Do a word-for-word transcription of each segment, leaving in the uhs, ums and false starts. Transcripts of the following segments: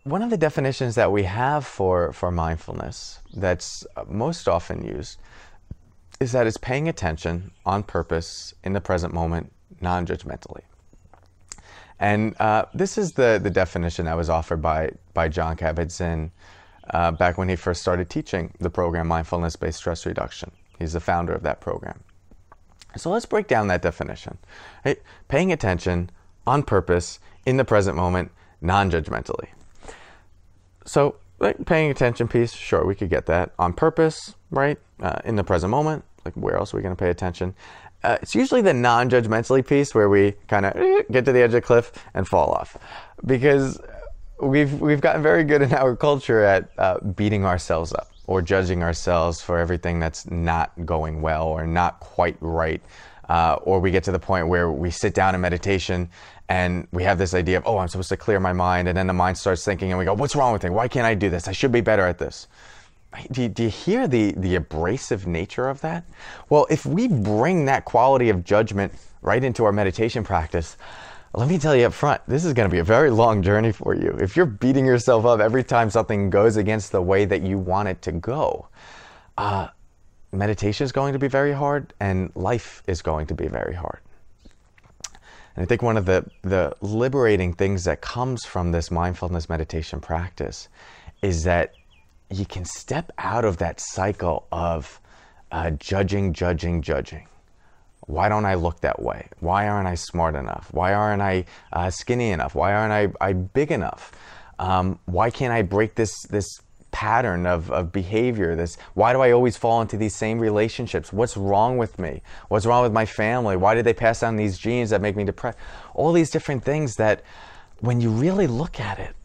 one of the definitions that we have for, for mindfulness that's most often used is that it's paying attention on purpose in the present moment, non-judgmentally. And uh, this is the, the definition that was offered by, by Jon Kabat-Zinn uh, back when he first started teaching the program Mindfulness-Based Stress Reduction. He's the founder of that program. So let's break down that definition. Right? Paying attention on purpose in the present moment, non-judgmentally. So like, paying attention piece, sure, we could get that. On purpose, right? Uh, in the present moment, like where else are we going to pay attention? Uh, it's usually the non-judgmentally piece where we kind of get to the edge of the cliff and fall off, because we've we've gotten very good in our culture at uh, beating ourselves up or judging ourselves for everything that's not going well or not quite right, uh, or we get to the point where we sit down in meditation and we have this idea of, oh, I'm supposed to clear my mind, and then the mind starts thinking and we go, what's wrong with me? Why can't I do this? I should be better at this. Do you, do you hear the, the abrasive nature of that? Well, if we bring that quality of judgment right into our meditation practice, let me tell you up front, this is going to be a very long journey for you. If you're beating yourself up every time something goes against the way that you want it to go, uh, meditation is going to be very hard, and life is going to be very hard. And I think one of the, the liberating things that comes from this mindfulness meditation practice is that you can step out of that cycle of uh, judging, judging, judging. Why don't I look that way? Why aren't I smart enough? Why aren't I uh, skinny enough? Why aren't I, I big enough? Um, why can't I break this this pattern of, of behavior? This why do I always fall into these same relationships? What's wrong with me? What's wrong with my family? Why did they pass down these genes that make me depressed? All these different things that, when you really look at it,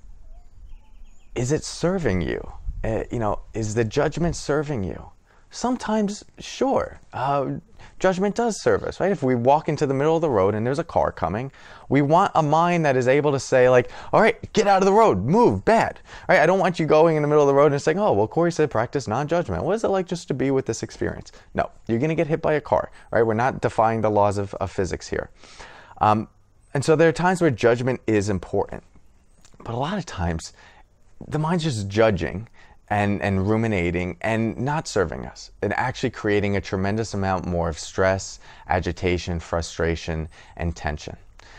is it serving you? Uh, you know, is the judgment serving you? Sometimes, sure, uh, judgment does serve us, right? If we walk into the middle of the road and there's a car coming, we want a mind that is able to say, like, all right, get out of the road, move, bad. All right, I don't want you going in the middle of the road and saying, oh, well, Corey said practice non-judgment. What is it like just to be with this experience? No, you're going to get hit by a car, right? We're not defying the laws of, of physics here. Um, and so there are times where judgment is important, but a lot of times the mind's just judging And, and ruminating and not serving us, and actually creating a tremendous amount more of stress, agitation, frustration, and tension.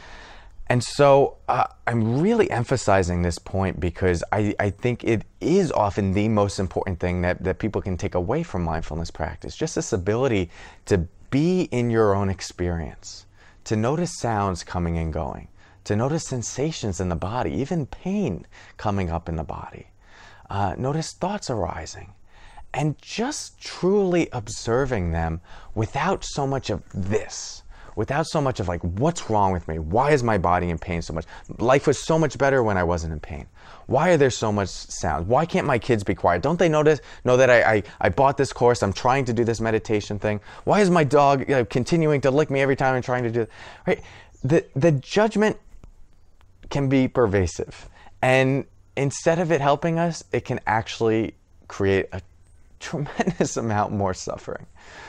And so uh, I'm really emphasizing this point because I, I think it is often the most important thing that, that people can take away from mindfulness practice. Just this ability to be in your own experience, to notice sounds coming and going, to notice sensations in the body, even pain coming up in the body. Uh, notice thoughts arising, and just truly observing them without so much of this, without so much of like, what's wrong with me? Why is my body in pain so much? Life was so much better when I wasn't in pain. Why are there so much sound? Why can't my kids be quiet? Don't they notice, know that I, I, I bought this course, I'm trying to do this meditation thing? Why is my dog, you know, continuing to lick me every time I'm trying to do it? Right? The, the judgment can be pervasive, and instead of it helping us, it can actually create a tremendous amount more suffering.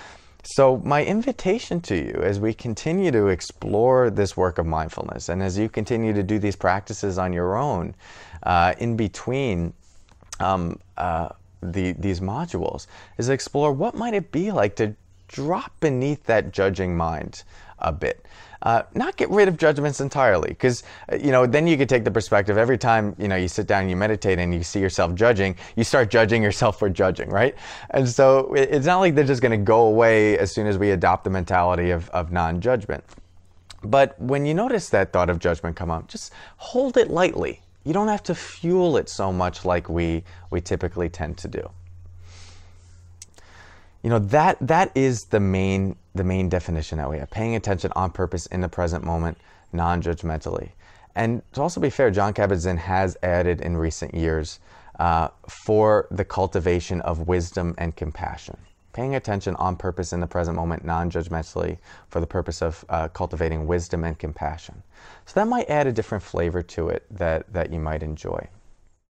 So my invitation to you, as we continue to explore this work of mindfulness, and as you continue to do these practices on your own, uh, in between um, uh, the, these modules, is explore what might it be like to drop beneath that judging mind a bit. Uh, not get rid of judgments entirely, because uh, you know, then you could take the perspective every time you know you sit down and you meditate and you see yourself judging, you start judging yourself for judging, right? And so it, it's not like they're just going to go away as soon as we adopt the mentality of, of non-judgment. But when you notice that thought of judgment come up, just hold it lightly. You don't have to fuel it so much like we we typically tend to do. You know, that that is the main the main definition that we have. Paying attention on purpose in the present moment, non-judgmentally. And to also be fair, Jon Kabat-Zinn has added in recent years uh, for the cultivation of wisdom and compassion. Paying attention on purpose in the present moment, non-judgmentally, for the purpose of uh, cultivating wisdom and compassion. So that might add a different flavor to it that, that you might enjoy.